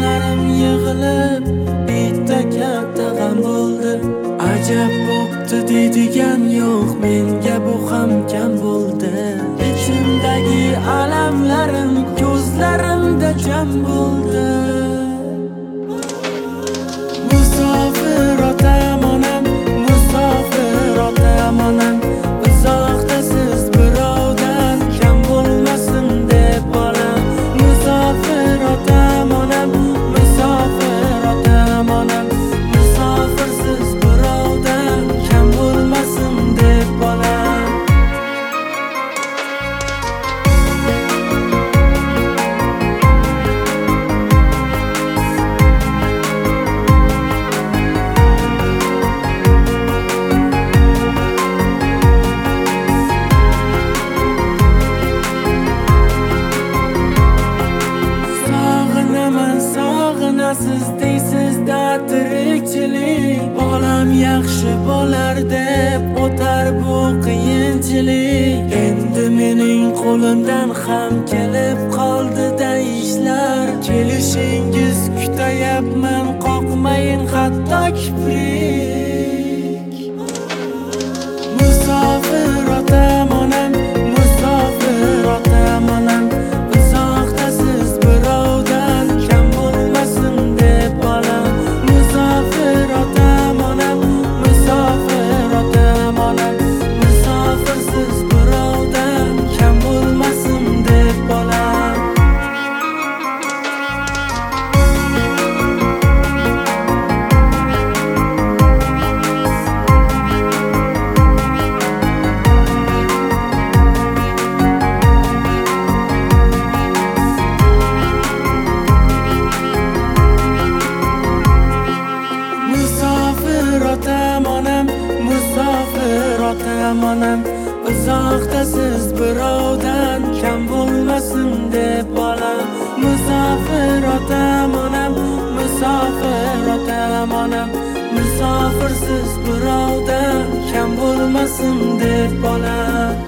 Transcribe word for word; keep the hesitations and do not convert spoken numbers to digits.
g'amlarim yig'ilib bitta katta g'am bo'ldi. Ajab bo'pti deydigan yo'q, menga bu ham kam bo'ldi. Ichimdagi alamlarim ko'zlarimda jam bo'ldi. Musofir otam onam, musofir otam onam, uzoqda siz birovdan kam bo'lmasin deb bolam. Musofir otam onam, musofir otam onam, musofirsiz birovdan kam bo'lmasin deb bolam. Siz deysizda tirikchilik, bolam yaxshi bo'lar deb o'tar bu qiyinchilik. Endi mening qo'limdan ham kelib qoldi-da ishlar. Kelishingiz kutayapman, qoqmayin hatto kiprik. Musofir otam onam, musofir otam onam, uzoqda siz birovdan kam bo'lmasin deb bolam. Musofir otam onam, musofir otam onam, musofirsiz birovdan kam bo'lmasin deb bolam. Otam onam, musofir otam onam, uzoqda siz birovdan kam bo'lmasin deb bolam. Musofir otam onam, musofir otam onam, musofirsiz birovdan kam bo'lmasin deb bolam.